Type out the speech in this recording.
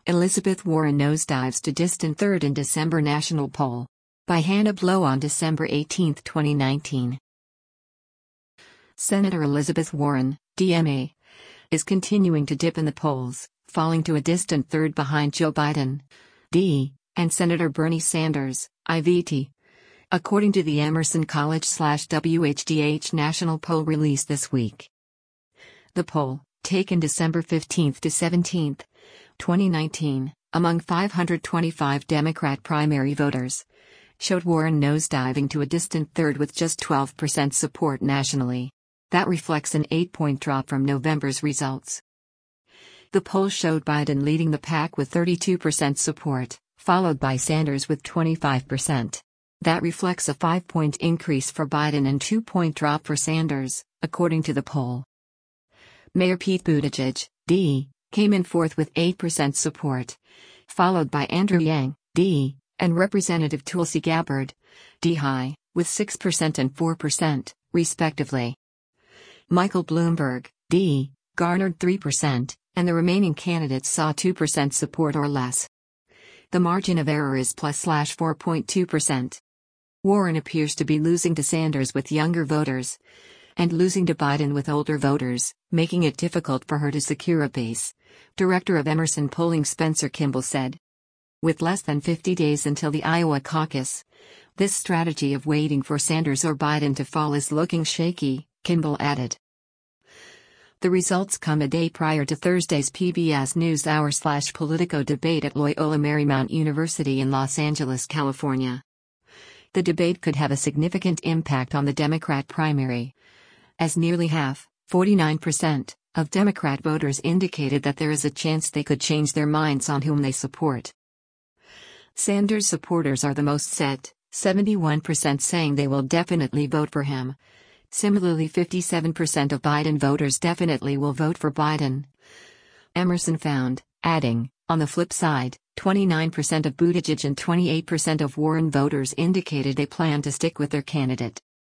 Elizabeth Warren nosedives to distant third in December national poll. By Hannah Blow on December 18, 2019. Senator Elizabeth Warren, DMA, is continuing to dip in the polls, falling to a distant third behind Joe Biden, D, and Senator Bernie Sanders, IVT. According to the Emerson College/WHDH national poll released this week. The poll, taken December 15 to 17, 2019, among 525 Democrat primary voters, showed Warren nosediving to a distant third with just 12% support nationally. That reflects an 8-point drop from November's results. The poll showed Biden leading the pack with 32% support, followed by Sanders with 25%. That reflects a 5-point increase for Biden and 2-point drop for Sanders, according to the poll. Mayor Pete Buttigieg, D, came in fourth with 8% support, followed by Andrew Yang, D, and Representative Tulsi Gabbard, D high, with 6% and 4%, respectively. Michael Bloomberg, D, garnered 3%, and the remaining candidates saw 2% support or less. The margin of error is +/4.2%. Warren appears to be losing to Sanders with younger voters, and losing to Biden with older voters, making it difficult for her to secure a base, Director of Emerson Polling Spencer Kimball said. With less than 50 days until the Iowa caucus, this strategy of waiting for Sanders or Biden to fall is looking shaky, Kimball added. The results come a day prior to Thursday's PBS NewsHour/Politico debate at Loyola Marymount University in Los Angeles, California. The debate could have a significant impact on the Democrat primary, as nearly half, 49%, of Democrat voters indicated that there is a chance they could change their minds on whom they support. Sanders supporters are the most set, 71% saying they will definitely vote for him. Similarly, 57% of Biden voters definitely will vote for Biden. Emerson found, adding, on the flip side, 29% of Buttigieg and 28% of Warren voters indicated they plan to stick with their candidate.